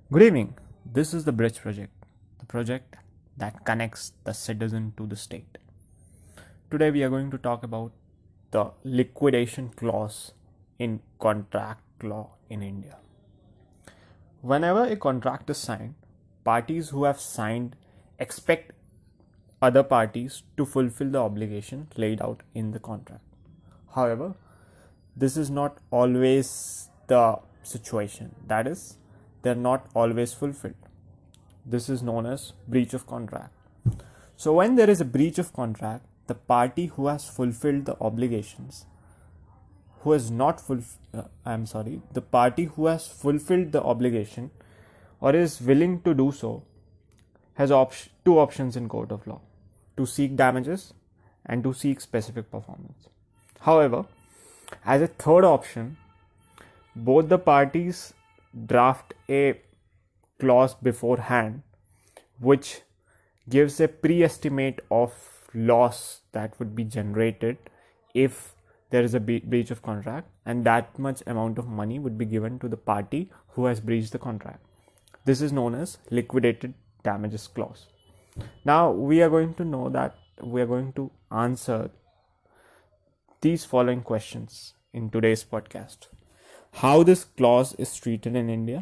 Good evening. This is the Bridge Project, the project that connects the citizen to the state. Today we are going to talk about the liquidation clause in contract law in India. Whenever a contract is signed, parties who have signed expect other parties to fulfill the obligation laid out in the contract. However, this is not always the situation. That is, they're not always fulfilled. This is known as breach of contract. So, when there is a breach of contract, the party who has fulfilled the obligations, who has not the party who has fulfilled the obligation or is willing to do so has two options in court of law: to seek damages and to seek specific performance. However, as a third option, both the parties draft a clause beforehand which gives a pre-estimate of loss that would be generated if there is a breach of contract, and that much amount of money would be given to the party who has breached the contract. This is known as liquidated damages clause. Now we are going to answer these following questions in today's podcast: how this clause is treated in India,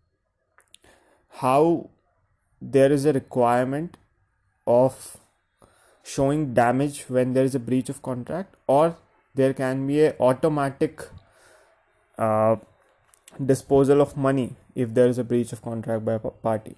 how there is a requirement of showing damage when there is a breach of contract, or there can be a automatic uh, disposal of money if there is a breach of contract by a party.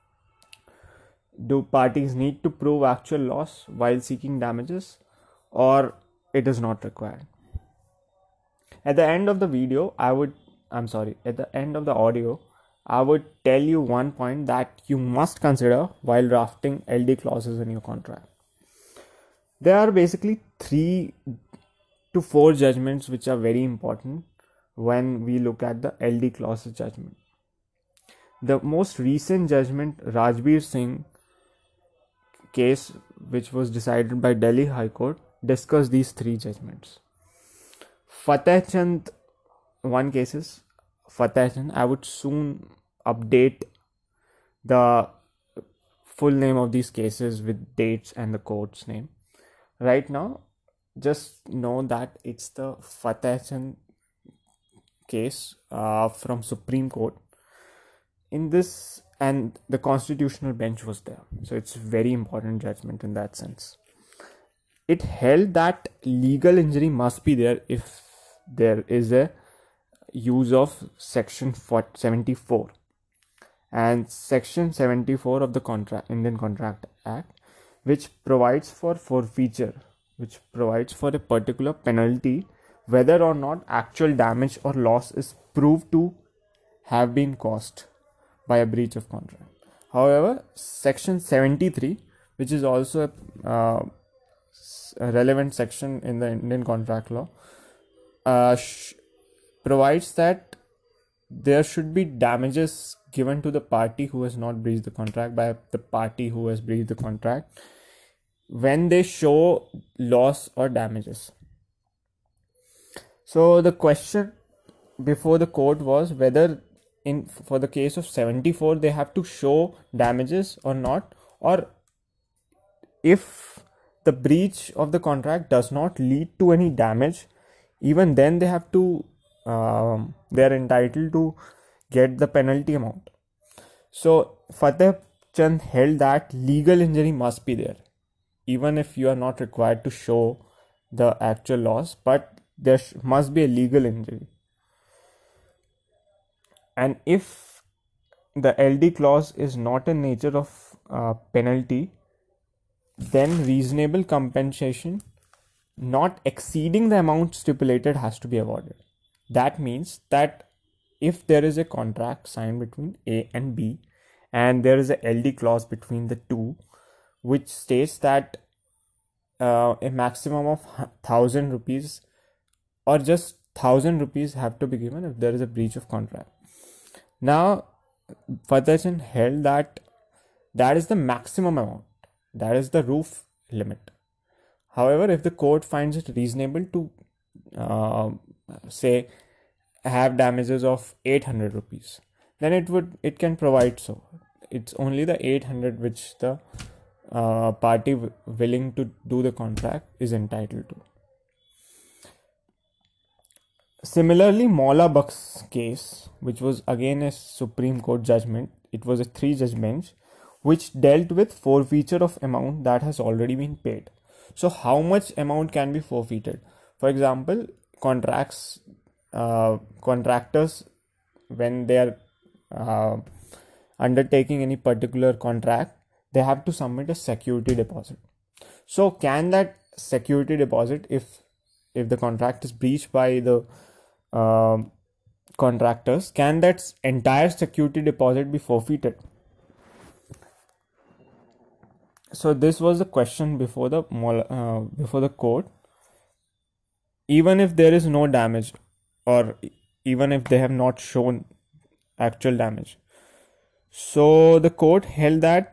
Do parties need to prove actual loss while seeking damages, or it is not required? At the end of the video, at the end of the audio, I would tell you one point that you must consider while drafting LD clauses in your contract. There are basically 3 to 4 judgments which are very important when we look at the LD clauses judgment. The most recent judgment, Rajbir Singh case, which was decided by Delhi High Court, discussed these 3 judgments. Fateh Chand, one cases, Fateh Chand, I would soon update the full name of these cases with dates and the court's name. Right now, just know that it's the Fateh Chand case from Supreme Court. In this, and the constitutional bench was there, so it's a very important judgment in that sense. It held that legal injury must be there if there is a use of section 74 and section 74 of the Indian Contract Act, which provides for forfeiture, which provides for a particular penalty whether or not actual damage or loss is proved to have been caused by a breach of contract. However, section 73, which is also a relevant section in the Indian contract law, provides that there should be damages given to the party who has not breached the contract by the party who has breached the contract when they show loss or damages. So the question before the court was whether for the case of 74 they have to show damages or not, or if the breach of the contract does not lead to any damage, even then they have to they are entitled to get the penalty amount. So Fateh Chand held that legal injury must be there, even if you are not required to show the actual loss, but there must be a legal injury. And if the LD clause is not in nature of penalty, then reasonable compensation not exceeding the amount stipulated has to be awarded. That means that if there is a contract signed between A and B and there is a LD clause between the two which states that a maximum of 1000 rupees or just 1000 rupees have to be given if there is a breach of contract. Now, Fateh Chand held that that is the maximum amount, that is the roof limit. However, if the court finds it reasonable to say have damages of 800 rupees, then it can provide. So it's only the 800 which the party willing to do the contract is entitled to. Similarly, Maula Buck's case, which was again a Supreme Court judgment, it was a 3-judge bench which dealt with forfeiture of amount that has already been paid. So how much amount can be forfeited? For example, contractors, when they are undertaking any particular contract, they have to submit a security deposit. So can that security deposit, if the contract is breached by the contractors, can that entire security deposit be forfeited? So this was the question before the court. Even if there is no damage, or even if they have not shown actual damage, so the court held that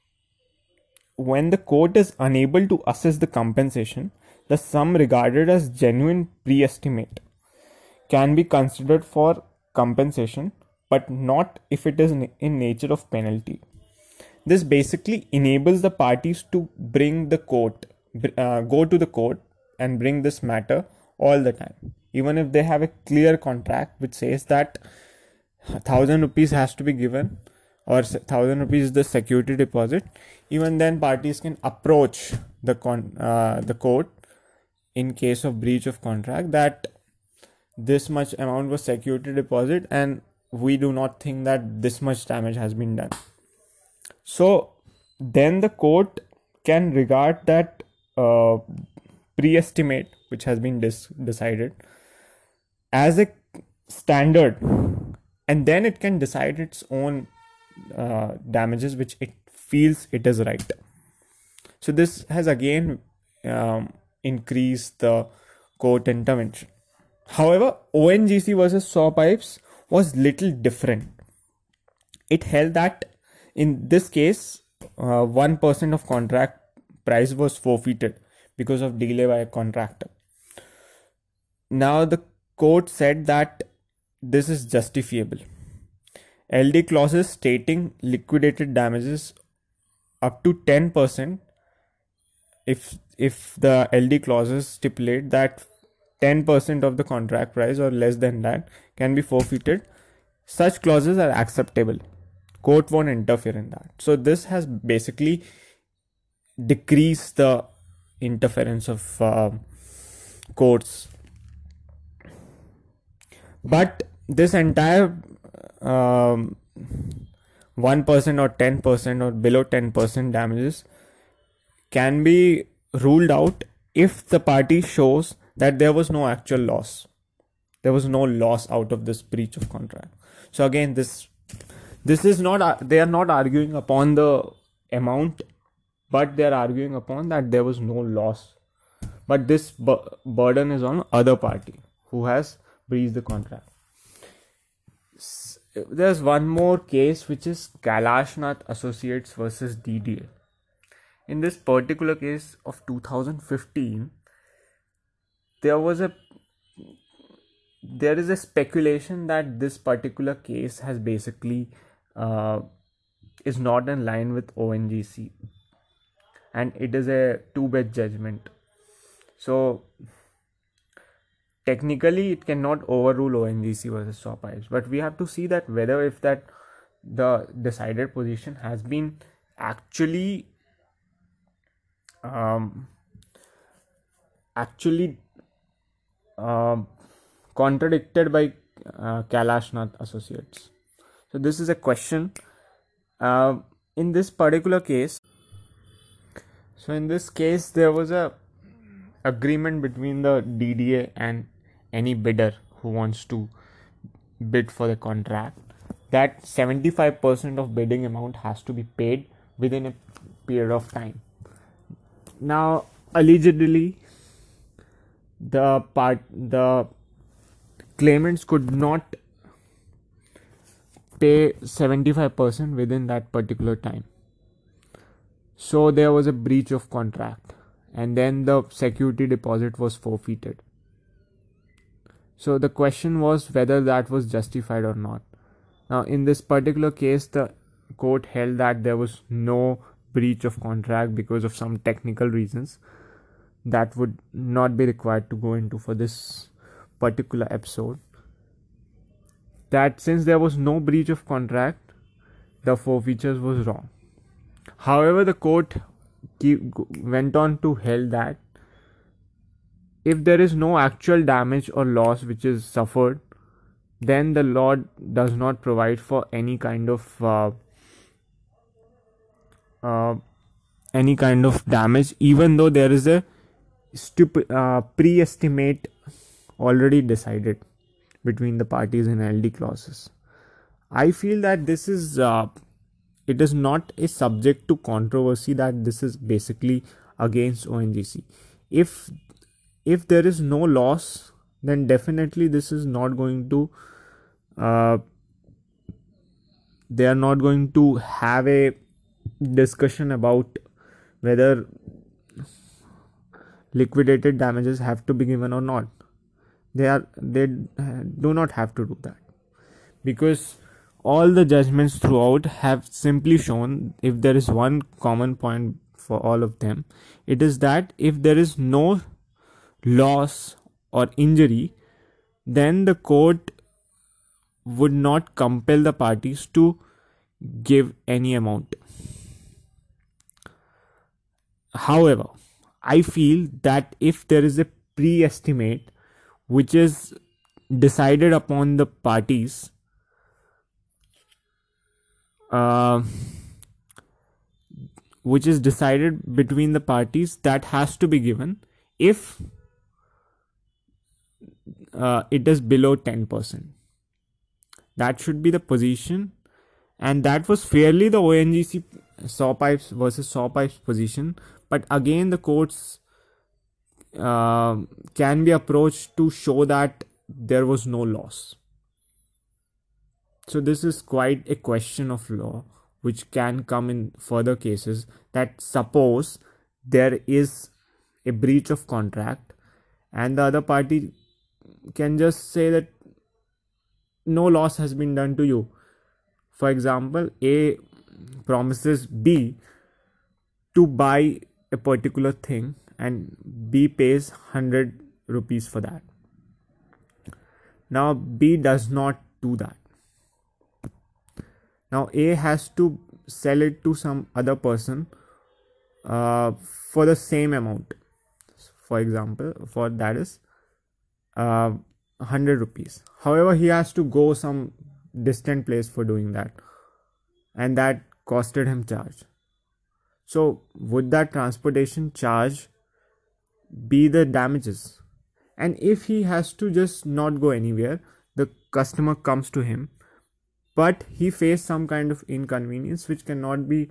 when the court is unable to assess the compensation, the sum regarded as genuine pre-estimate can be considered for compensation, but not if it is in nature of penalty. This basically enables the parties to bring the court, go to the court and bring this matter all the time, even if they have a clear contract which says that 1,000 rupees has to be given, or 1,000 rupees is the security deposit. Even then, parties can approach the court in case of breach of contract that this much amount was security deposit and we do not think that this much damage has been done. So then the court can regard that pre-estimate which has been decided as a standard, and then it can decide its own damages which it feels it is right. So this has again increased the court intervention. However, ONGC versus SAW Pipes was little different. It held that in this case, 1% of contract price was forfeited because of delay by a contractor. Now the court said that this is justifiable. LD clauses stating liquidated damages up to 10%, if the LD clauses stipulate that 10% of the contract price or less than that can be forfeited, such clauses are acceptable. Court won't interfere in that. So this has basically decreased the interference of courts. But this entire 1% or 10% or below 10% damages can be ruled out if the party shows that there was no actual loss. There was no loss out of this breach of contract. So again, this is not, they are not arguing upon the amount, but they are arguing upon that there was no loss. But this burden is on other party who has breached the contract. There's one more case, which is Kailashnath Associates versus DDA. In this particular case of 2015, there is a speculation that this particular case has basically is not in line with ONGC, and it is a 2-bench judgment. So technically it cannot overrule ONGC versus SAW Pipes, but we have to see that whether if that the decided position has been actually contradicted by Kailashnath Associates. So this is a question in this particular case. So in this case, there was a agreement between the DDA and any bidder who wants to bid for the contract that 75% of bidding amount has to be paid within a period of time. Now, allegedly, the claimants could not pay 75% within that particular time. So there was a breach of contract, and then the security deposit was forfeited. So the question was whether that was justified or not. Now, in this particular case, the court held that there was no breach of contract because of some technical reasons that would not be required to go into for this particular episode. That since there was no breach of contract, the forfeitures was wrong. However, the court went on to held that if there is no actual damage or loss which is suffered, then the law does not provide for any kind of damage, even though there is a pre-estimate already decided between the parties in LD clauses. I feel that this is it is not a subject to controversy, that this is basically against ONGC. If there is no loss, then definitely this is not going to they are not going to have a discussion about whether liquidated damages have to be given or not. They do not have to do that, because all the judgments throughout have simply shown, if there is one common point for all of them, it is that if there is no loss or injury, then the court would not compel the parties to give any amount. However, I feel that if there is a pre-estimate which is decided upon the parties, which is decided between the parties, that has to be given if it is below 10%. That should be the position, and that was fairly the ONGC saw pipes versus saw pipes position. But again, the courts can be approached to show that there was no loss. So this is quite a question of law which can come in further cases, that suppose there is a breach of contract and the other party can just say that no loss has been done to you. For example, A promises B to buy a particular thing and B pays 100 rupees for that. Now B does not do that. Now A has to sell it to some other person for the same amount. For example, for that is 100 rupees. However, he has to go some distant place for doing that, and that costed him charge. So would that transportation charge be the damages? And if he has to just not go anywhere, the customer comes to him, but he faced some kind of inconvenience which cannot be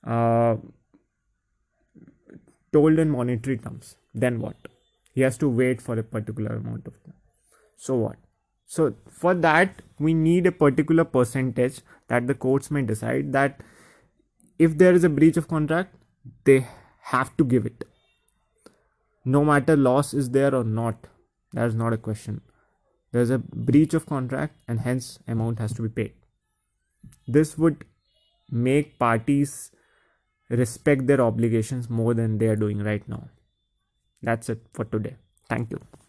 told in monetary terms, then what? He has to wait for a particular amount of time. So what? So for that, we need a particular percentage that the courts may decide that if there is a breach of contract, they have to give it. No matter loss is there or not, that is not a question. There is a breach of contract and hence amount has to be paid. This would make parties respect their obligations more than they are doing right now. That's it for today. Thank you.